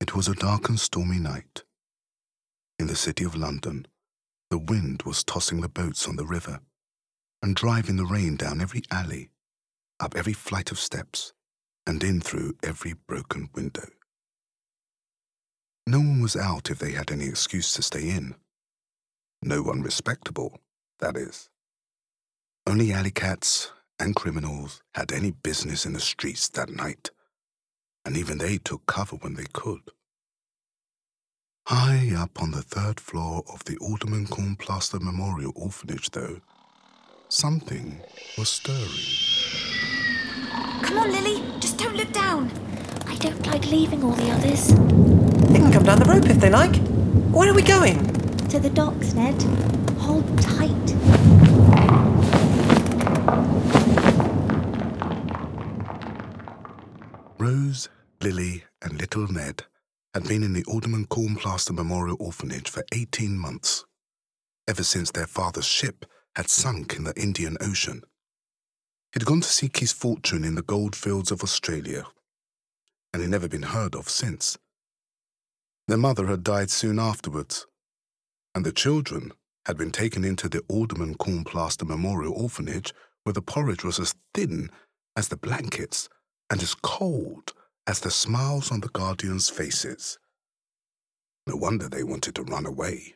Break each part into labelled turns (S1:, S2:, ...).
S1: It was a dark and stormy night. In the city of London, the wind was tossing the boats on the river and driving the rain down every alley, up every flight of steps, and in through every broken window. No one was out if they had any excuse to stay in. No one respectable, that is. Only alley cats and criminals had any business in the streets that night, and even they took cover when they could. High up on the third floor of the Alderman Cornplaster Memorial Orphanage, though, something was stirring.
S2: Come on, Lily, just don't look down. I don't like leaving all the others.
S3: They can come down the rope if they like. Where are we going?
S2: To the docks, Ned. Hold tight.
S1: Rose, Lily, and little Ned had been in the Alderman Cornplaster Memorial Orphanage for 18 months, ever since their father's ship had sunk in the Indian Ocean. He'd gone to seek his fortune in the goldfields of Australia, and he'd never been heard of since. Their mother had died soon afterwards, and the children had been taken into the Alderman Cornplaster Memorial Orphanage, where the porridge was as thin as the blankets and as cold as the smiles on the guardians' faces. No wonder they wanted to run away.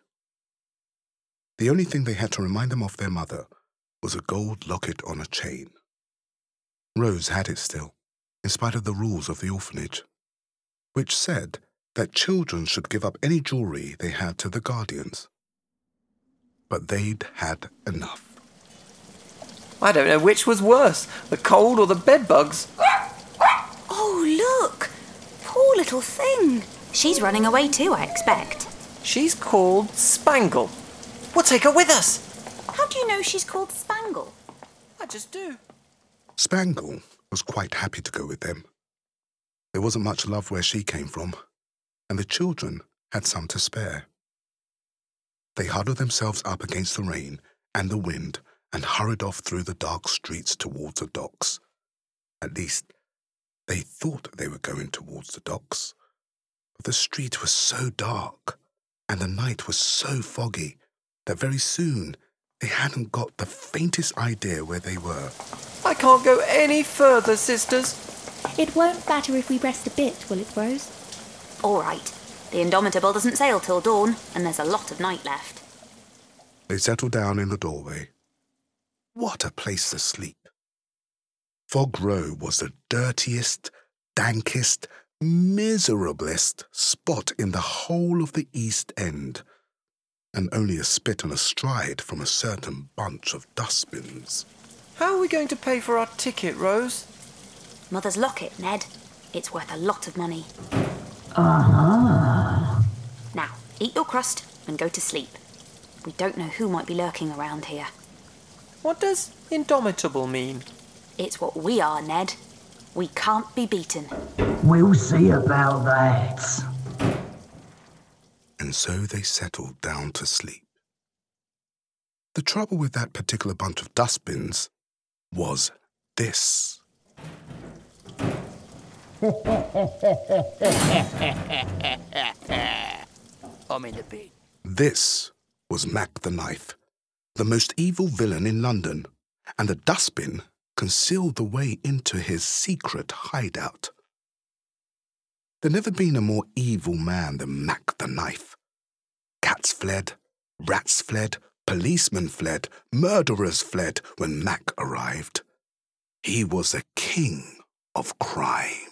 S1: The only thing they had to remind them of their mother was a gold locket on a chain. Rose had it still, in spite of the rules of the orphanage, which said that children should give up any jewelry they had to the guardians. But they'd had enough.
S3: I don't know which was worse, the cold or the bedbugs.
S2: Oh, look! Poor little thing. She's running away too, I expect.
S3: She's called Spangle. We'll take her with us.
S2: How do you know she's called Spangle?
S3: I just do.
S1: Spangle was quite happy to go with them. There wasn't much love where she came from, and the children had some to spare. They huddled themselves up against the rain and the wind and hurried off through the dark streets towards the docks. At least, they thought they were going towards the docks. But the street was so dark and the night was so foggy that very soon they hadn't got the faintest idea where they were.
S3: I can't go any further, sisters.
S2: It won't matter if we rest a bit, will it, Rose? All right. The Indomitable doesn't sail till dawn, and there's a lot of night left.
S1: They settled down in the doorway. What a place to sleep. Fog Row was the dirtiest, dankest, miserablest spot in the whole of the East End, and only a spit and a stride from a certain bunch of dustbins.
S3: How are we going to pay for our ticket, Rose?
S2: Mother's locket, Ned. It's worth a lot of money. Now, eat your crust and go to sleep. We don't know who might be lurking around here.
S3: What does Indomitable mean?
S2: It's what we are, Ned. We can't be beaten.
S4: We'll see about that.
S1: And so they settled down to sleep. The trouble with that particular bunch of dustbins was this.
S5: I'm in the bin.
S1: This was Mac the Knife, the most evil villain in London, and the dustbin concealed the way into his secret hideout. There'd never been a more evil man than Mac the Knife. Cats fled, rats fled, policemen fled, murderers fled when Mac arrived. He was the king of crime.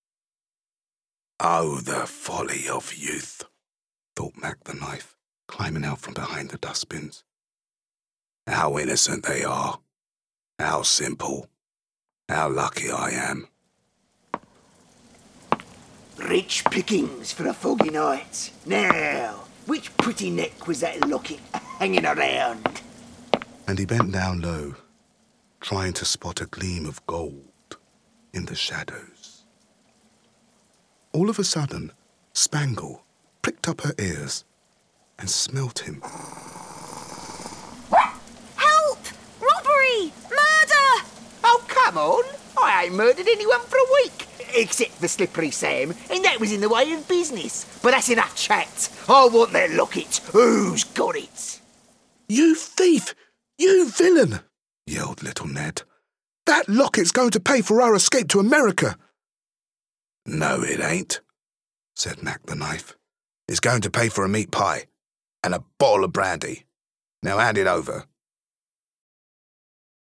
S1: Oh, the folly of youth, thought Mac the Knife, climbing out from behind the dustbins. How innocent they are. How simple. How lucky I am.
S5: Rich pickings for a foggy night. Now, which pretty neck was that locket hanging around?
S1: And he bent down low, trying to spot a gleam of gold in the shadows. All of a sudden, Spangle pricked up her ears and smelt him.
S2: Help! Robbery! Murder!
S5: Oh, come on. I ain't murdered anyone for a week. Except for Slippery Sam, and that was in the way of business. But that's enough chat. I want that locket. Who's got it?
S1: You thief! You villain! Yelled little Ned. That locket's going to pay for our escape to America. No, it ain't, said Mac the Knife. It's going to pay for a meat pie and a bottle of brandy. Now hand it over.